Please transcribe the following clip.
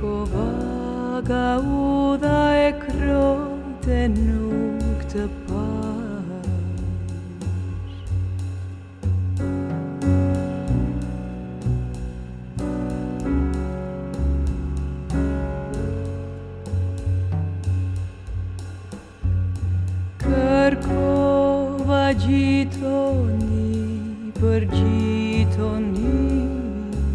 Gauda e crote nuk të pash. Kërkova gjitoni për gjitoni